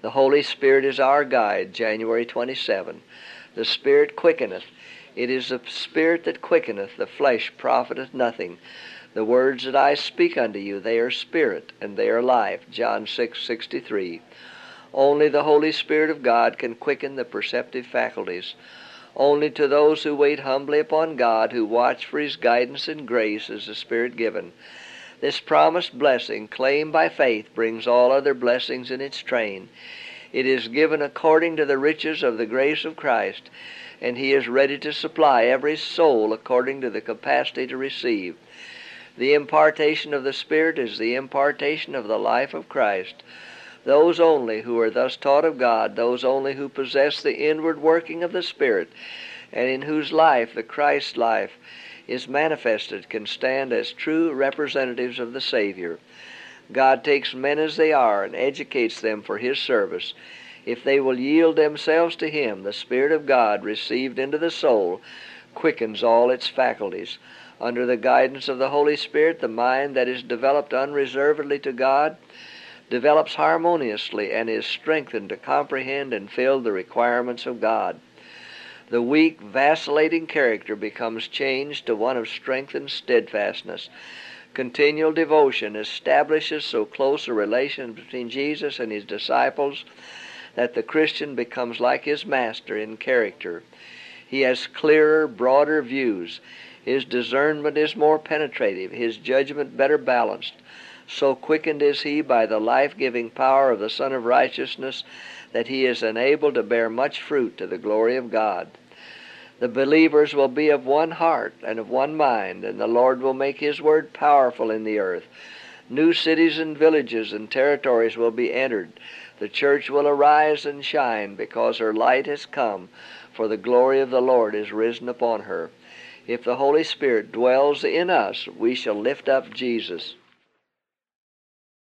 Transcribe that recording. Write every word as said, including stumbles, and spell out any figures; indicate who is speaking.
Speaker 1: The Holy Spirit is our guide, January twenty-seventh. The Spirit quickeneth. It is the Spirit that quickeneth, the flesh profiteth nothing. The words that I speak unto you, they are spirit, and they are life, John six sixty-three. Only the Holy Spirit of God can quicken the perceptive faculties. Only to those who wait humbly upon God, who watch for His guidance and grace, is the Spirit given. This promised blessing, claimed by faith, brings all other blessings in its train. It is given according to the riches of the grace of Christ, and He is ready to supply every soul according to the capacity to receive. The impartation of the Spirit is the impartation of the life of Christ. Those only who are thus taught of God, those only who possess the inward working of the Spirit, and in whose life the Christ life is manifested, can stand as true representatives of the Savior. God takes men as they are and educates them for His service. If they will yield themselves to Him, the Spirit of God, received into the soul, quickens all its faculties. Under the guidance of the Holy Spirit, the mind that is developed unreservedly to God develops harmoniously and is strengthened to comprehend and fill the requirements of God. The weak, vacillating character becomes changed to one of strengthened steadfastness. Continual devotion establishes so close a relation between Jesus and His disciples that the Christian becomes like his Master in character. He has clearer, broader views. His discernment is more penetrative, his judgment better balanced. So quickened is he by the life-giving power of the Son of Righteousness that he is enabled to bear much fruit to the glory of God. The believers will be of one heart and of one mind, and the Lord will make His word powerful in the earth. New cities and villages and territories will be entered. The church will arise and shine because her light has come, for the glory of the Lord is risen upon her. If the Holy Spirit dwells in us, we shall lift up Jesus.